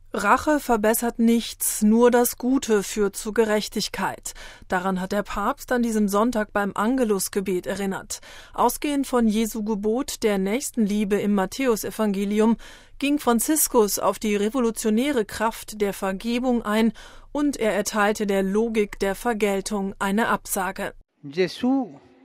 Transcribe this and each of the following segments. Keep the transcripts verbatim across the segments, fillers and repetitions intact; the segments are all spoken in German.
Rache verbessert nichts, nur das Gute führt zu Gerechtigkeit. Daran hat der Papst an diesem Sonntag beim Angelusgebet erinnert. Ausgehend von Jesu Gebot der Nächstenliebe im Matthäusevangelium ging Franziskus auf die revolutionäre Kraft der Vergebung ein und er erteilte der Logik der Vergeltung eine Absage. Gesù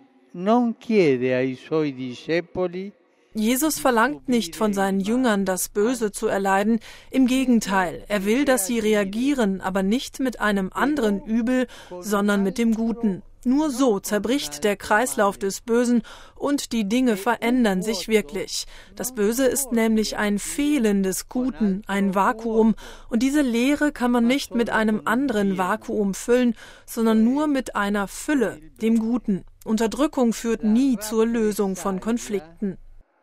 non chiede ai suoi discepoli Jesus verlangt nicht von seinen Jüngern, das Böse zu erleiden. Im Gegenteil, er will, dass sie reagieren, aber nicht mit einem anderen Übel, sondern mit dem Guten. Nur so zerbricht der Kreislauf des Bösen und die Dinge verändern sich wirklich. Das Böse ist nämlich ein Fehlen des Guten, ein Vakuum. Und diese Leere kann man nicht mit einem anderen Vakuum füllen, sondern nur mit einer Fülle, dem Guten. Unterdrückung führt nie zur Lösung von Konflikten.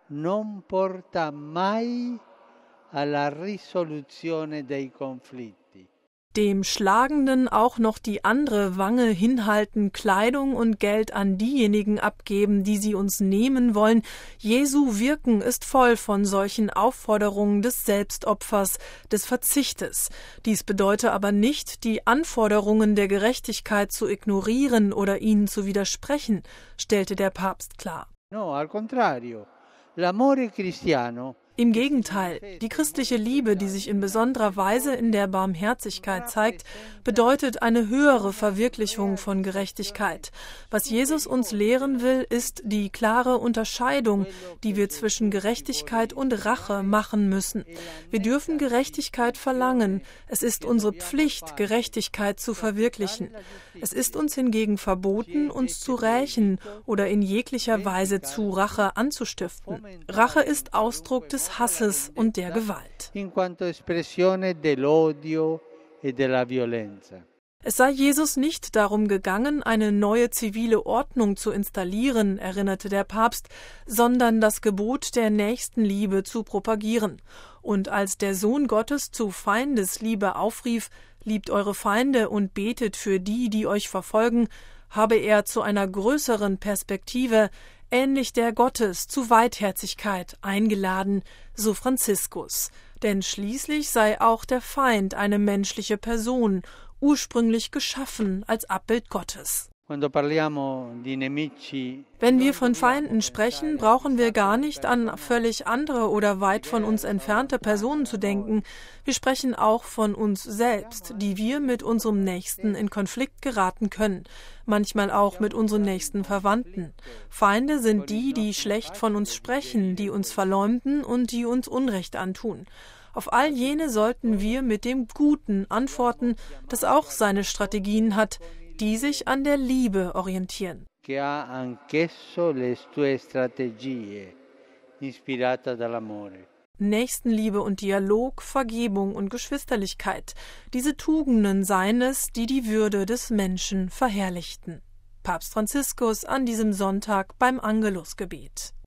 non porta mai alla risoluzione dei conflitti. Dem Schlagenden auch noch die andere Wange hinhalten, Kleidung und Geld an diejenigen abgeben, die sie uns nehmen wollen. Jesu Wirken ist voll von solchen Aufforderungen des Selbstopfers, des Verzichtes. Dies bedeutet aber nicht, die Anforderungen der Gerechtigkeit zu ignorieren oder ihnen zu widersprechen, stellte der Papst klar. No, al contrario. L'amore cristiano. Im Gegenteil, die christliche Liebe, die sich in besonderer Weise in der Barmherzigkeit zeigt, bedeutet eine höhere Verwirklichung von Gerechtigkeit. Was Jesus uns lehren will, ist die klare Unterscheidung, die wir zwischen Gerechtigkeit und Rache machen müssen. Wir dürfen Gerechtigkeit verlangen. Es ist unsere Pflicht, Gerechtigkeit zu verwirklichen. Es ist uns hingegen verboten, uns zu rächen oder in jeglicher Weise zu Rache anzustiften. Rache ist Ausdruck des Hasses und der Gewalt. In quanto espressione dell'odio e della violenza. Es sei Jesus nicht darum gegangen, eine neue zivile Ordnung zu installieren, erinnerte der Papst, sondern das Gebot der Nächstenliebe zu propagieren. Und als der Sohn Gottes zu Feindesliebe aufrief, liebt eure Feinde und betet für die, die euch verfolgen, habe er zu einer größeren Perspektive, ähnlich der Gottes, zu Weitherzigkeit eingeladen, so Franziskus. Denn schließlich sei auch der Feind eine menschliche Person, ursprünglich geschaffen als Abbild Gottes. Quando parliamo di nemici, Wenn wir von Feinden sprechen, brauchen wir gar nicht an völlig andere oder weit von uns entfernte Personen zu denken. Wir sprechen auch von uns selbst, die wir mit unserem Nächsten in Konflikt geraten können, manchmal auch mit unseren nächsten Verwandten. Feinde sind die, die schlecht von uns sprechen, die uns verleumden und die uns Unrecht antun. Auf all jene sollten wir mit dem Guten antworten, das auch seine Strategien hat, die sich an der Liebe orientieren. che ha anch'esso le sue strategie, ispirata dall'amore. Nächstenliebe und Dialog, Vergebung und Geschwisterlichkeit. Diese Tugenden seien es, die die Würde des Menschen verherrlichten. Papst Franziskus an diesem Sonntag beim Angelusgebet.